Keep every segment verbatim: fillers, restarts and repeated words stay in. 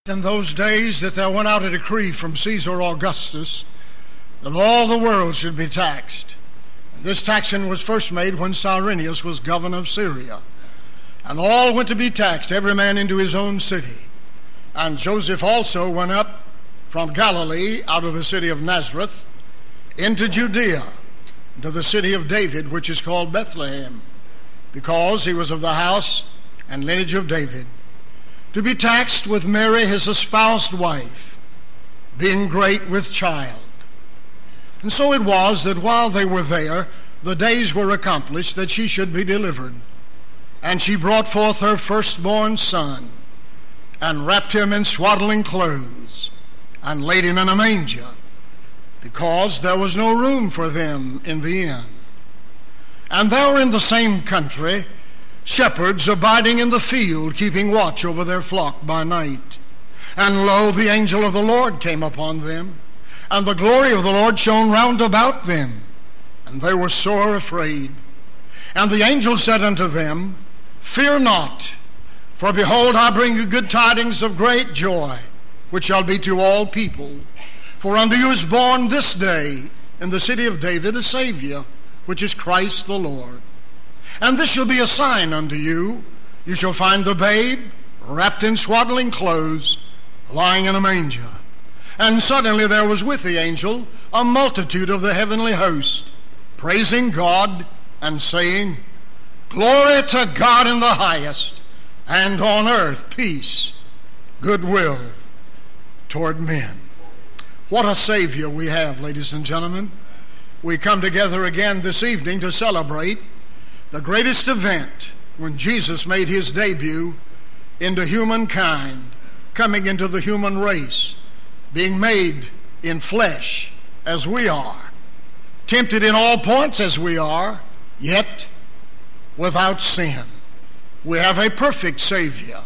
In those days that there went out a decree from Caesar Augustus that all the world should be taxed. This taxing was first made when Cyrenius was governor of Syria. And all went to be taxed, every man into his own city. And Joseph also went up from Galilee out of the city of Nazareth into Judea, into the city of David, which is called Bethlehem, because he was of the house and lineage of David, to be taxed with Mary his espoused wife, being great with child. And so it was that while they were there, the days were accomplished that she should be delivered. And she brought forth her firstborn son, and wrapped him in swaddling clothes, and laid him in a manger, because there was no room for them in the inn. And there were in the same country shepherds abiding in the field, keeping watch over their flock by night. And lo, the angel of the Lord came upon them, and the glory of the Lord shone round about them, and they were sore afraid. And the angel said unto them, Fear not, for behold, I bring you good tidings of great joy, which shall be to all people. For unto you is born this day in the city of David a Savior, which is Christ the Lord. And this shall be a sign unto you. You shall find the babe wrapped in swaddling clothes, lying in a manger. And suddenly there was with the angel a multitude of the heavenly host, praising God and saying, Glory to God in the highest, and on earth peace, goodwill toward men. What a Savior we have, ladies and gentlemen. We come together again this evening to celebrate the greatest event when Jesus made his debut into humankind, coming into the human race, being made in flesh as we are, tempted in all points as we are, yet without sin. We have a perfect Savior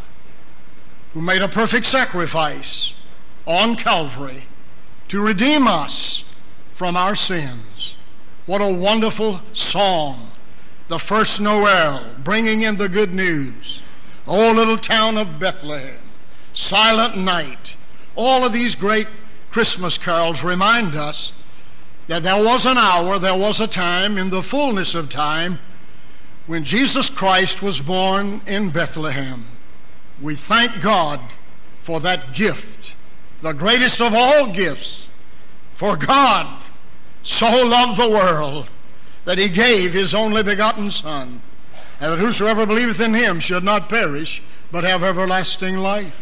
who made a perfect sacrifice on Calvary to redeem us from our sins. What a wonderful song. The first Noel, bringing in the good news. Oh, little town of Bethlehem, Silent Night. All of these great Christmas carols remind us that there was an hour, there was a time in the fullness of time when Jesus Christ was born in Bethlehem. We thank God for that gift, the greatest of all gifts. For God so loved the world that he gave his only begotten Son, and that whosoever believeth in him should not perish, but have everlasting life.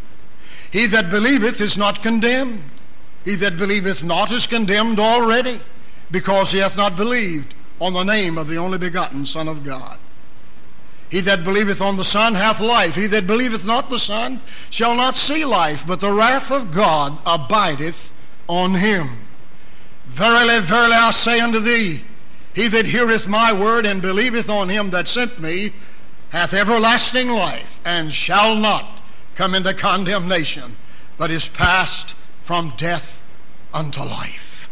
He that believeth is not condemned. He that believeth not is condemned already, because he hath not believed on the name of the only begotten Son of God. He that believeth on the Son hath life. He that believeth not the Son shall not see life, but the wrath of God abideth on him. Verily, verily, I say unto thee, he that heareth my word and believeth on him that sent me hath everlasting life, and shall not come into condemnation, but is passed from death unto life.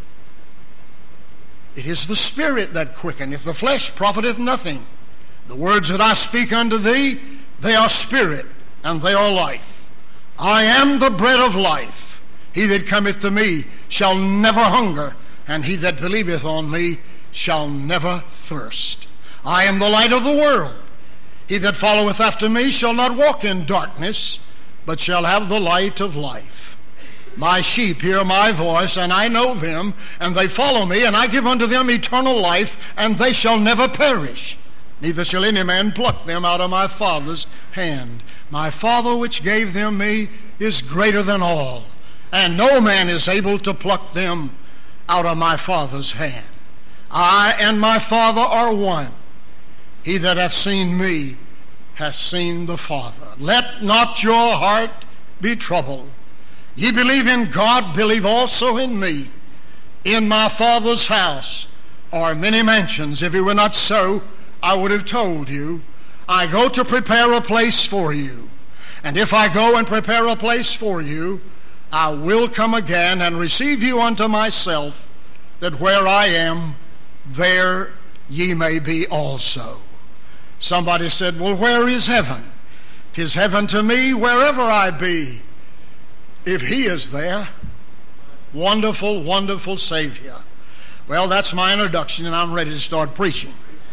It is the Spirit that quickeneth, the flesh profiteth nothing. The words that I speak unto thee, they are spirit, and they are life. I am the bread of life. He that cometh to me shall never hunger, and he that believeth on me shall never thirst. I am the light of the world. He that followeth after me shall not walk in darkness, but shall have the light of life. My sheep hear my voice, and I know them, and they follow me, and I give unto them eternal life, and they shall never perish. Neither shall any man pluck them out of my Father's hand. My Father which gave them me is greater than all, and no man is able to pluck them out of my Father's hand. I and my Father are one. He that hath seen me hath seen the Father. Let not your heart be troubled. Ye believe in God, believe also in me. In my Father's house are many mansions. If it were not so, I would have told you. I go to prepare a place for you. And if I go and prepare a place for you, I will come again and receive you unto myself, that where I am, there ye may be also. Somebody said, well, where is heaven? 'Tis heaven to me wherever I be. if he is there. Wonderful, wonderful Savior. Well, that's my introduction, and I'm ready to start preaching.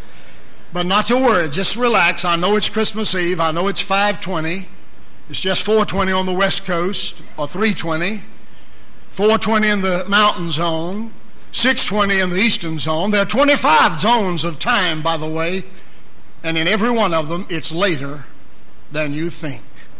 But not to worry, just relax. I know it's Christmas Eve. I know it's five twenty. It's just four twenty on the West Coast, or three twenty. four twenty in the mountain zone, six twenty in the eastern zone. There are twenty-five zones of time, by the way, and in every one of them, it's later than you think.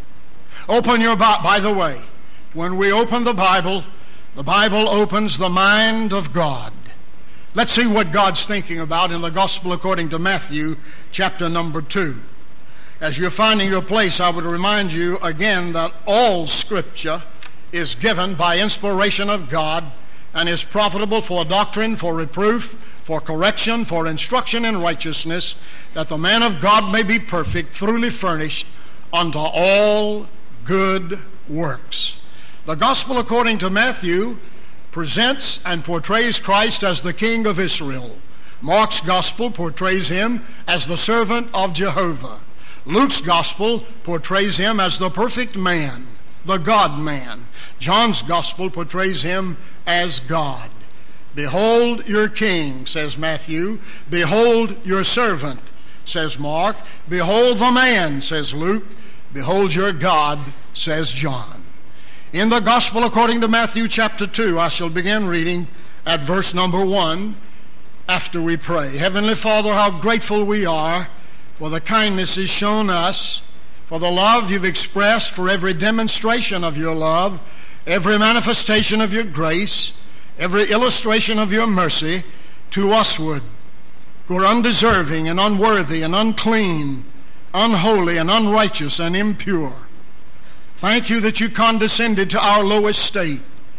Open your Bible. By the way, when we open the Bible, the Bible opens the mind of God. Let's see what God's thinking about in the Gospel according to Matthew, chapter number two. As you're finding your place, I would remind you again that all Scripture is given by inspiration of God and is profitable for doctrine, for reproof, for correction, for instruction in righteousness, that the man of God may be perfect, thoroughly furnished unto all good works. The Gospel according to Matthew presents and portrays Christ as the King of Israel. Mark's Gospel portrays him as the servant of Jehovah. Luke's Gospel portrays him as the perfect man, the God-man. John's Gospel portrays him as God. Behold your King, says Matthew. Behold your servant, says Mark. Behold the man, says Luke. Behold your God, says John. In the Gospel according to Matthew chapter two, I shall begin reading at verse number one after we pray. Heavenly Father, how grateful we are for the kindnesses shown us, for the love you've expressed, for every demonstration of your love, every manifestation of your grace, every illustration of your mercy to usward, who are undeserving and unworthy and unclean, unholy and unrighteous and impure. Thank you that you condescended to our lowest state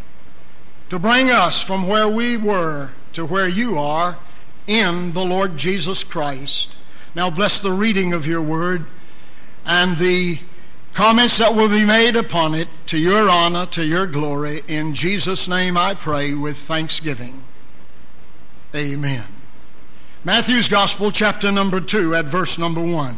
to bring us from where we were to where you are in the Lord Jesus Christ. Now bless the reading of your word and the comments that will be made upon it to your honor, to your glory. In Jesus' name I pray with thanksgiving. Amen. Matthew's Gospel, chapter number two, at verse number one.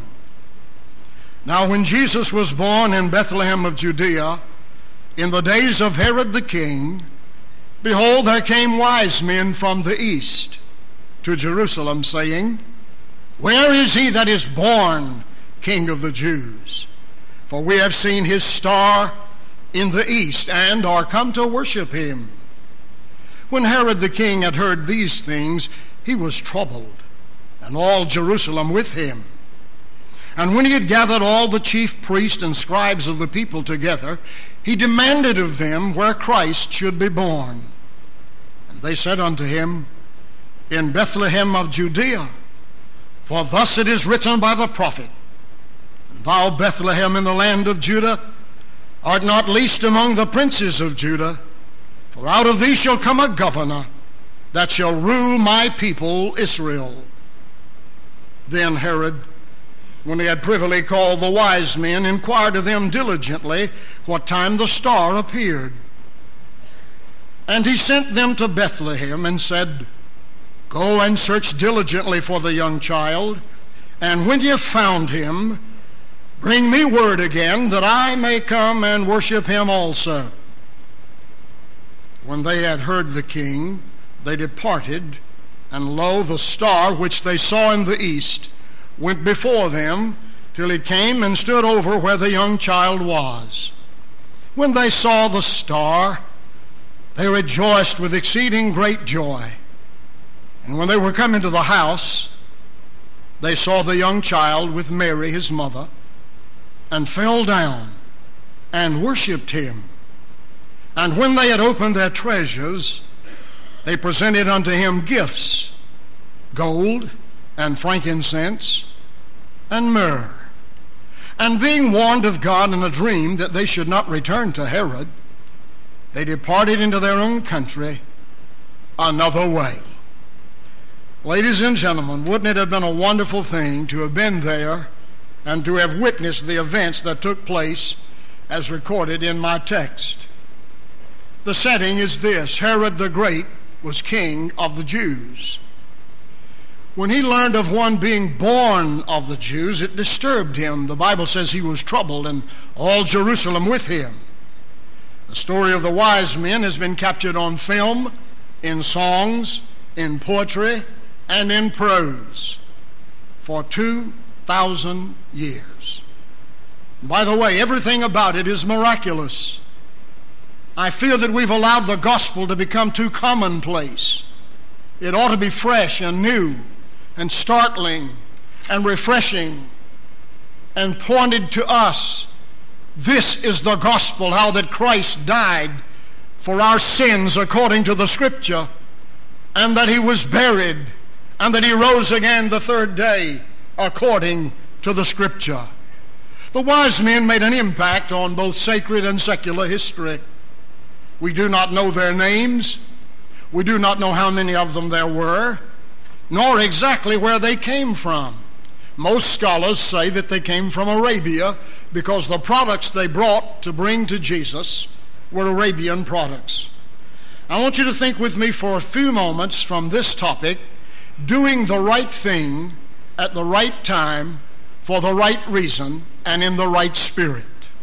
Now when Jesus was born in Bethlehem of Judea, in the days of Herod the king, behold, there came wise men from the east to Jerusalem, saying, Where is he that is born King of the Jews? For we have seen his star in the east, and are come to worship him. When Herod the king had heard these things, he was troubled, and all Jerusalem with him. And when he had gathered all the chief priests and scribes of the people together, he demanded of them where Christ should be born. And they said unto him, In Bethlehem of Judea, for thus it is written by the prophet, And thou, Bethlehem, in the land of Judah, art not least among the princes of Judah, for out of thee shall come a governor that shall rule my people Israel. Then Herod, when he had privily called the wise men, inquired of them diligently what time the star appeared. And he sent them to Bethlehem and said, Go and search diligently for the young child, and when ye have found him, bring me word again, that I may come and worship him also. When they had heard the king, they departed, and lo, the star which they saw in the east went before them, till it came and stood over where the young child was. When they saw the star, they rejoiced with exceeding great joy. And when they were come into the house, they saw the young child with Mary his mother, and fell down and worshipped him. And when they had opened their treasures, they presented unto him gifts, gold and frankincense and myrrh. And being warned of God in a dream that they should not return to Herod, they departed into their own country another way. Ladies and gentlemen, wouldn't it have been a wonderful thing to have been there and to have witnessed the events that took place as recorded in my text? The setting is this: Herod the Great was king of the Jews. When he learned of one being born of the Jews, it disturbed him. The Bible says he was troubled, and all Jerusalem with him. The story of the wise men has been captured on film, in songs, in poetry, and in prose for two thousand years. And by the way, everything about it is miraculous. I fear that we've allowed the gospel to become too commonplace. It ought to be fresh and new and startling and refreshing and pointed to us. This is the gospel, how that Christ died for our sins according to the Scripture, and that he was buried, and that he rose again the third day according to the Scripture. The wise men made an impact on both sacred and secular history. We do not know their names. We do not know how many of them there were, nor exactly where they came from. Most scholars say that they came from Arabia because the products they brought to bring to Jesus were Arabian products. I want you to think with me for a few moments from this topic, doing the right thing at the right time for the right reason and in the right spirit.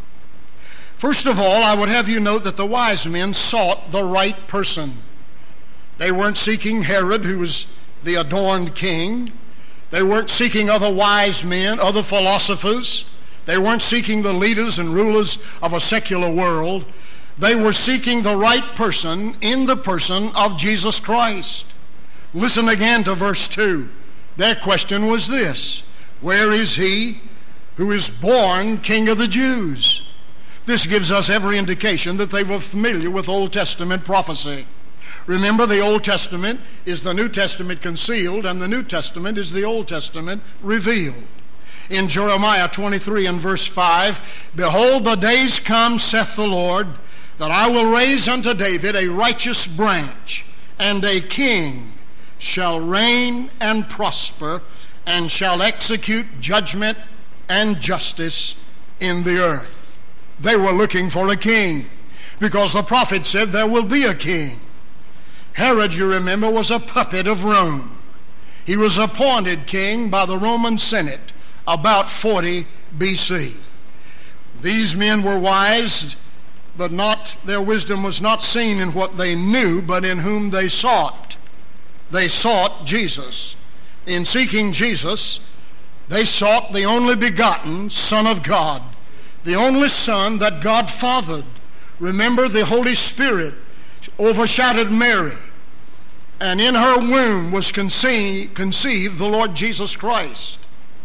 First of all, I would have you note that the wise men sought the right person. They weren't seeking Herod, who was the adorned king. They weren't seeking other wise men, other philosophers. They weren't seeking the leaders and rulers of a secular world. They were seeking the right person in the person of Jesus Christ. Listen again to verse two. Their question was this: where is he who is born King of the Jews? This gives us every indication that they were familiar with Old Testament prophecy. Remember, the Old Testament is the New Testament concealed, and the New Testament is the Old Testament revealed. In Jeremiah twenty-three and verse five, behold, the days come, saith the Lord, that I will raise unto David a righteous branch, and a king shall reign and prosper, and shall execute judgment and justice in the earth. They were looking for a king, because the prophet said there will be a king. Herod, you remember, was a puppet of Rome. He was appointed king by the Roman Senate about forty B C. These men were wise, but not their wisdom was not seen in what they knew, but in whom they sought. They sought Jesus. In seeking Jesus, they sought the only begotten Son of God, the only Son that God fathered. Remember, the Holy Spirit overshadowed Mary, and in her womb was conceived, conceived the Lord Jesus Christ.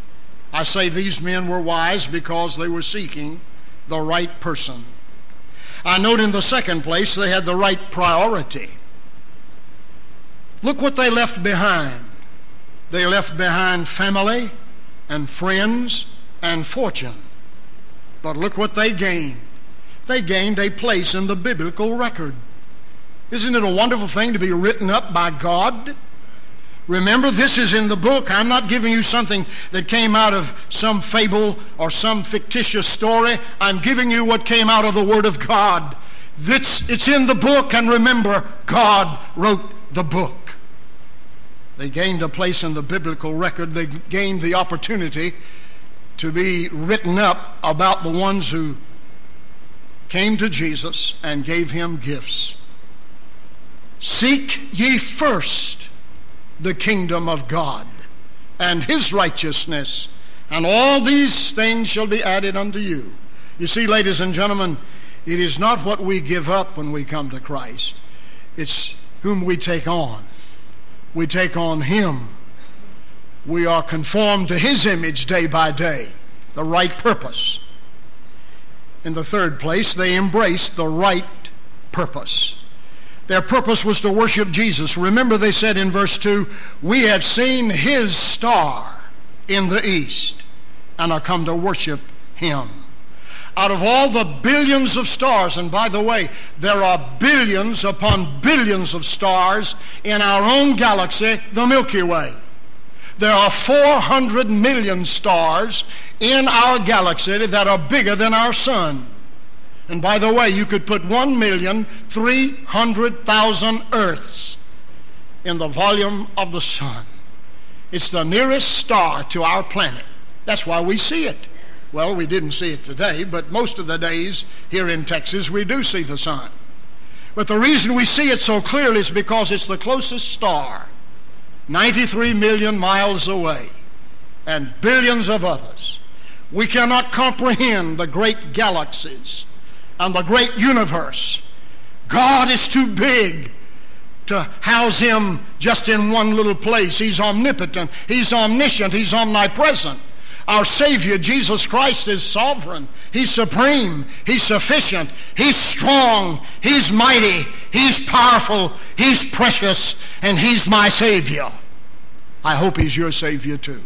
I say these men were wise because they were seeking the right person. I note in the second place they had the right priority. Look what they left behind. They left behind family and friends and fortune. But look what they gained. They gained a place in the biblical record. Isn't it a wonderful thing to be written up by God? Remember, this is in the book. I'm not giving you something that came out of some fable or some fictitious story. I'm giving you what came out of the Word of God. It's, it's in the book, and remember, God wrote the book. They gained a place in the biblical record. They gained the opportunity to be written up about the ones who came to Jesus and gave him gifts. Seek ye first the kingdom of God and his righteousness, and all these things shall be added unto you. You see, ladies and gentlemen, it is not what we give up when we come to Christ. It's whom we take on. We take on him. We are conformed to his image day by day, the right purpose. In the third place, they embraced the right purpose. Their purpose was to worship Jesus. Remember, they said in verse two, we have seen his star in the east and are come to worship him. Out of all the billions of stars, and by the way, there are billions upon billions of stars in our own galaxy, the Milky Way. There are four hundred million stars in our galaxy that are bigger than our sun. And by the way, you could put one million three hundred thousand Earths in the volume of the sun. It's the nearest star to our planet. That's why we see it. Well, we didn't see it today, but most of the days here in Texas we do see the sun. But the reason we see it so clearly is because it's the closest star, ninety-three million miles away, and billions of others. We cannot comprehend the great galaxies and the great universe. God is too big to house him just in one little place. He's omnipotent, he's omniscient, he's omnipresent. Our Savior, Jesus Christ, is sovereign. He's supreme. He's sufficient. He's strong. He's mighty. He's powerful. He's precious. And he's my Savior. I hope he's your Savior too.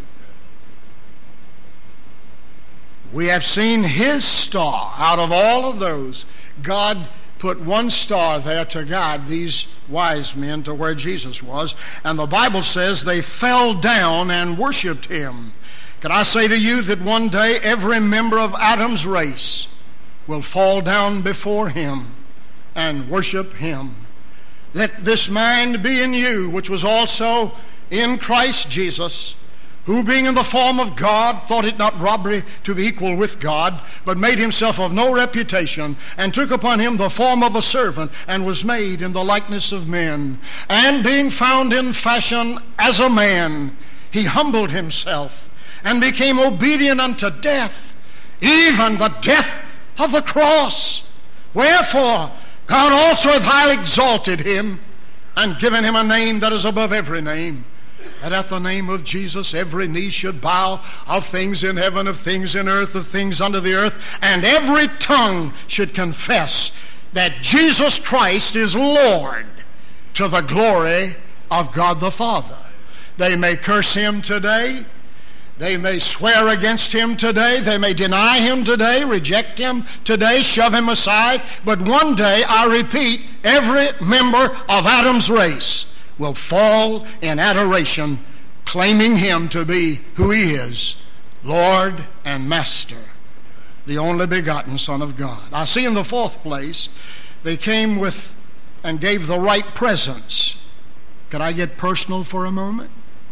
We have seen his star. Out of all of those, God put one star there to guide these wise men to where Jesus was. And the Bible says they fell down and worshiped him. Can I say to you that one day every member of Adam's race will fall down before him and worship him? Let this mind be in you, which was also in Christ Jesus, who being in the form of God thought it not robbery to be equal with God, but made himself of no reputation, and took upon him the form of a servant, and was made in the likeness of men. And being found in fashion as a man, he humbled himself, and became obedient unto death, even the death of the cross. Wherefore God also hath highly exalted him, and given him a name that is above every name, that at the name of Jesus every knee should bow, of things in heaven, of things in earth, of things under the earth, and every tongue should confess that Jesus Christ is Lord, to the glory of God the Father. They may curse him today. They may swear against him today. They may deny him today, reject him today, shove him aside. But one day, I repeat, every member of Adam's race will fall in adoration, claiming him to be who he is, Lord and Master, the only begotten Son of God. I see in the fourth place, they came with and gave the right presents. Could I get personal for a moment?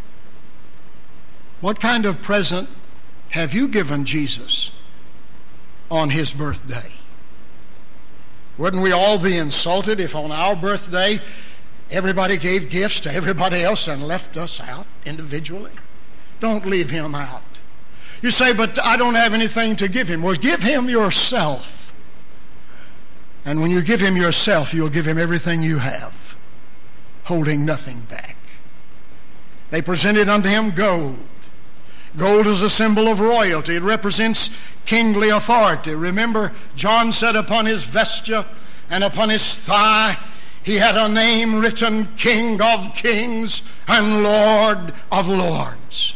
What kind of present have you given Jesus on his birthday? Wouldn't we all be insulted if on our birthday everybody gave gifts to everybody else and left us out individually? Don't leave him out. You say, but I don't have anything to give him. Well, give him yourself. And when you give him yourself, you'll give him everything you have, holding nothing back. They presented unto him gold. Gold is a symbol of royalty. It represents kingly authority. Remember, John said upon his vesture and upon his thigh, he had a name written, King of Kings and Lord of Lords.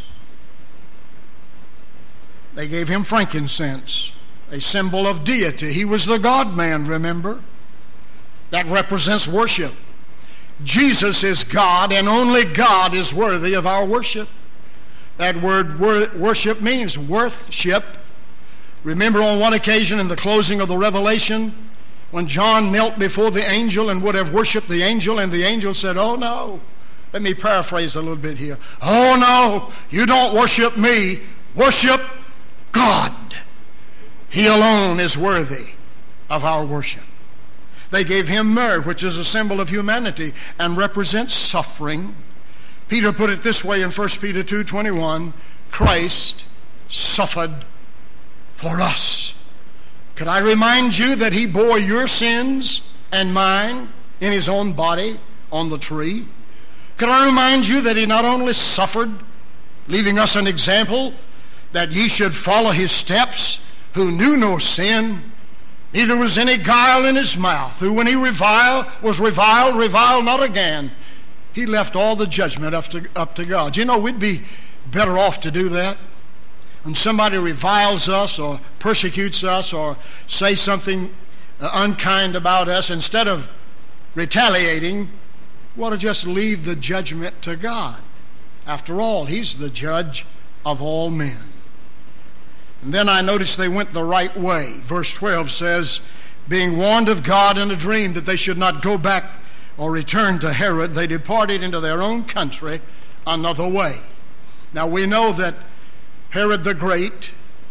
They gave him frankincense, a symbol of deity. He was the God-man, remember? That represents worship. Jesus is God, and only God is worthy of our worship. That word worship means worthship. Remember on one occasion in the closing of the Revelation, when John knelt before the angel and would have worshiped the angel, and the angel said, oh no. Let me paraphrase a little bit here. Oh no, you don't worship me, worship God. He alone is worthy of our worship. They gave him myrrh, which is a symbol of humanity and represents suffering. Peter put it this way in First Peter two twenty-one, Christ suffered for us. Could I remind you that he bore your sins and mine in his own body on the tree? Could I remind you that he not only suffered, leaving us an example that ye should follow his steps, who knew no sin, neither was any guile in his mouth, who when he reviled, was reviled, reviled not again. He left all the judgment up to, up to God. You know, we'd be better off to do that. When somebody reviles us or persecutes us or say something uh, unkind about us, instead of retaliating, we ought to just leave the judgment to God. After all, he's the judge of all men. And then I noticed they went the right way. Verse twelve says, being warned of God in a dream that they should not go back or return to Herod, they departed into their own country another way. Now we know that Herod the Great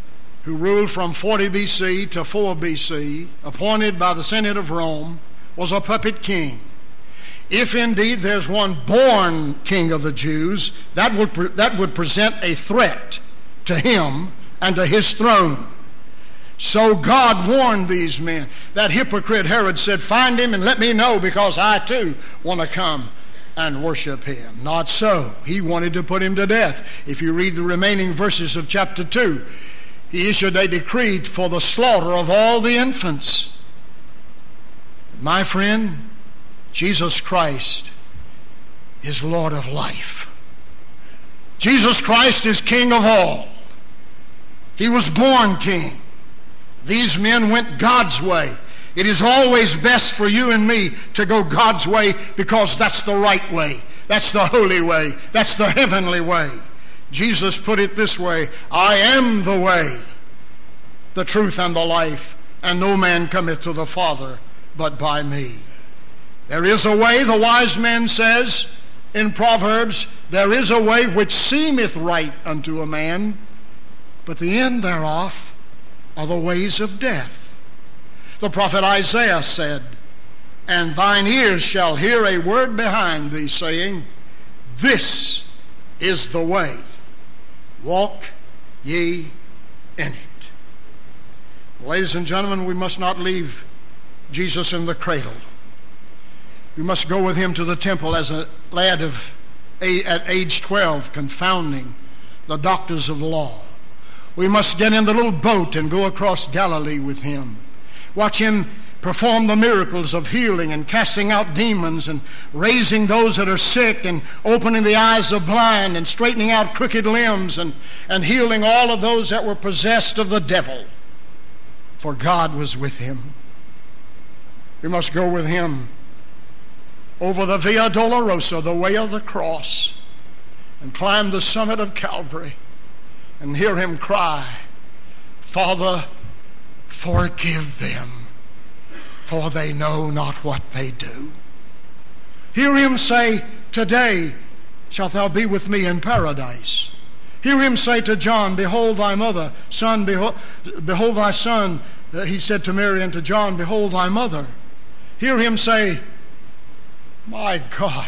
who ruled from forty B C to four B C, appointed by the Senate of Rome, was a puppet king. If indeed there's one born king of the Jews, that would, that would present a threat to him and to his throne. So God warned these men. That hypocrite Herod said, find him and let me know, because I too want to come and worship him. Not so. He wanted to put him to death. If you read the remaining verses of chapter two, he issued a decree for the slaughter of all the infants. My friend, Jesus Christ is Lord of life. Jesus Christ is King of all. He was born king. These men went God's way. It is always best for you and me to go God's way, because that's the right way. That's the holy way. That's the heavenly way. Jesus put it this way, I am the way, the truth, and the life, and no man cometh to the Father but by me. There is a way, the wise man says in Proverbs, there is a way which seemeth right unto a man, but the end thereof are the ways of death. The prophet Isaiah said, and thine ears shall hear a word behind thee, saying, this is the way, walk ye in it. Ladies and gentlemen, we must not leave Jesus in the cradle. We must go with him to the temple as a lad of at age twelve, confounding the doctors of law. We must get in the little boat and go across Galilee with him. Watch him perform the miracles of healing and casting out demons and raising those that are sick and opening the eyes of blind and straightening out crooked limbs and, and healing all of those that were possessed of the devil. For God was with him. We must go with him over the Via Dolorosa, the way of the cross, and climb the summit of Calvary and hear him cry, Father, forgive them, for they know not what they do. Hear him say, today shalt thou be with me in paradise. Hear him say to John, behold thy mother. Son, behold, behold thy son. Uh, he said to Mary and to John, behold thy mother. Hear him say, my God,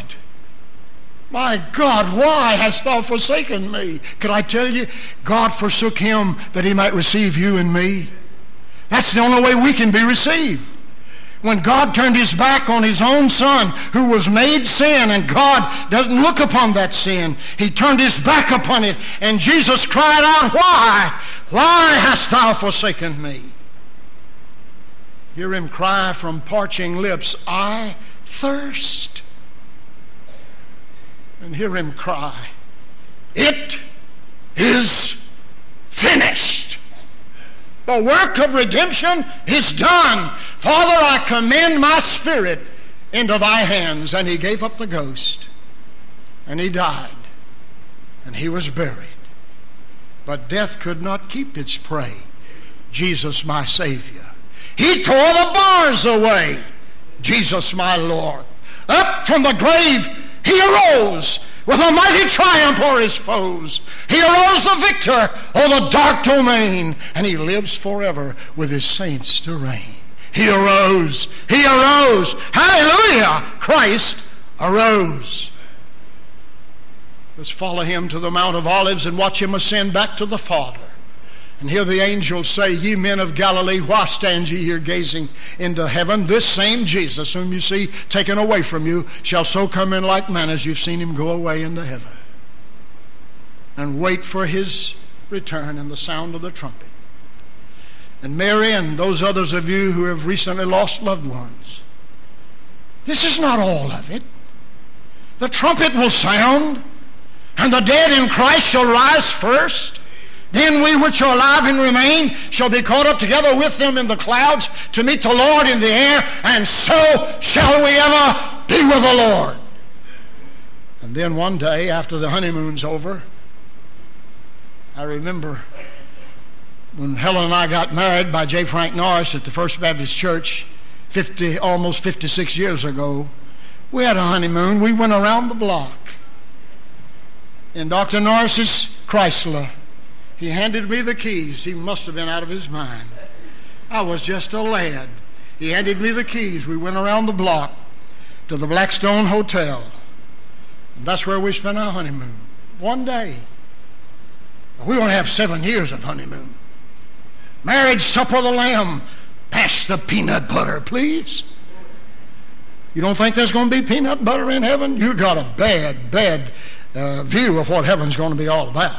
my God, why hast thou forsaken me? Could I tell you, God forsook him that he might receive you and me. That's the only way we can be received. When God turned his back on his own son, who was made sin, and God doesn't look upon that sin, he turned his back upon it, and Jesus cried out, why? Why hast thou forsaken me? Hear him cry from parching lips, I thirst. And hear him cry, it is finished. The work of redemption is done. Father, I commend my spirit into thy hands. And he gave up the ghost, and he died, and he was buried. But death could not keep its prey. Jesus, my Savior. He tore the bars away. Jesus, my Lord. Up from the grave he arose with a mighty triumph o'er his foes. He arose the victor o'er the dark domain, and he lives forever with his saints to reign. He arose. He arose. Hallelujah! Christ arose. Let's follow him to the Mount of Olives and watch him ascend back to the Father. And hear the angels say, ye men of Galilee, why stand ye here gazing into heaven? This same Jesus whom you see taken away from you shall so come in like manner as you've seen him go away into heaven. And wait for his return and the sound of the trumpet. And Mary and those others of you who have recently lost loved ones, this is not all of it. The trumpet will sound, and the dead in Christ shall rise first. Then we which are alive and remain shall be caught up together with them in the clouds to meet the Lord in the air, and so shall we ever be with the Lord. And then one day after the honeymoon's over, I remember when Helen and I got married by J. Frank Norris at the First Baptist Church fifty, almost fifty-six years ago. We had a honeymoon. We went around the block in Doctor Norris's Chrysler. He handed me the keys. He must have been out of his mind. I was just a lad. He handed me the keys. We went around the block to the Blackstone Hotel. And that's where we spent our honeymoon. One day. We're going to have seven years of honeymoon. Marriage supper of the Lamb. Pass the peanut butter, please. You don't think there's going to be peanut butter in heaven? You got a bad, bad uh, view of what heaven's going to be all about.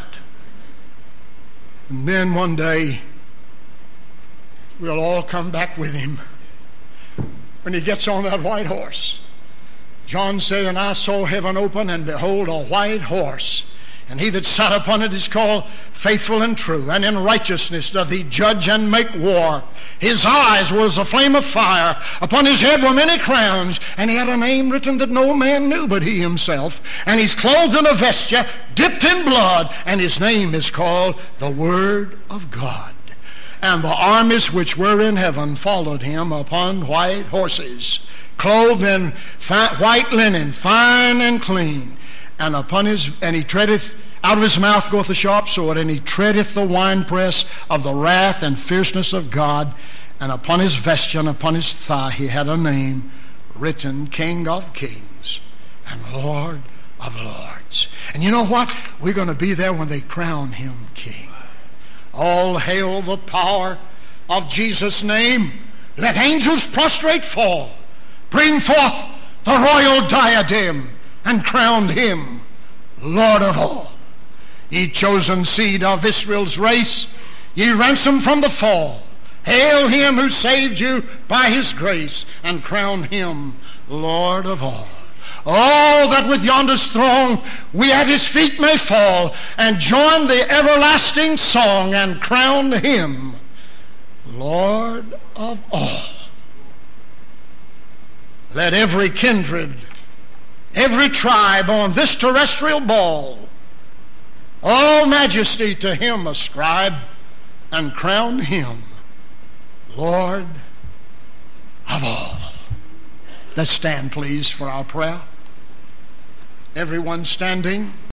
And then one day, we'll all come back with him when he gets on that white horse. John said, and I saw heaven open, and behold, a white horse. And he that sat upon it is called Faithful and True, and in righteousness doth he judge and make war. His eyes were as a flame of fire. Upon his head were many crowns, and he had a name written that no man knew but he himself. And he's clothed in a vesture dipped in blood, and his name is called the Word of God. And the armies which were in heaven followed him upon white horses, clothed in fi- white linen, fine and clean. And upon his, and he treadeth, out of his mouth goeth a sharp sword, and he treadeth the winepress of the wrath and fierceness of God. And upon his vesture and upon his thigh he had a name written, King of Kings and Lord of Lords. And you know what? We're going to be there when they crown him king. All hail the power of Jesus' name. Let angels prostrate fall. Bring forth the royal diadem and crown him Lord of all. Ye chosen seed of Israel's race, ye ransomed from the fall, hail him who saved you by his grace, and crown him Lord of all. Oh, that with yonder's throng we at his feet may fall, and join the everlasting song, and crown him Lord of all. Let every kindred, every tribe on this terrestrial ball, all majesty to him ascribe, and crown him Lord of all. Let's stand, please, for our prayer. Everyone standing.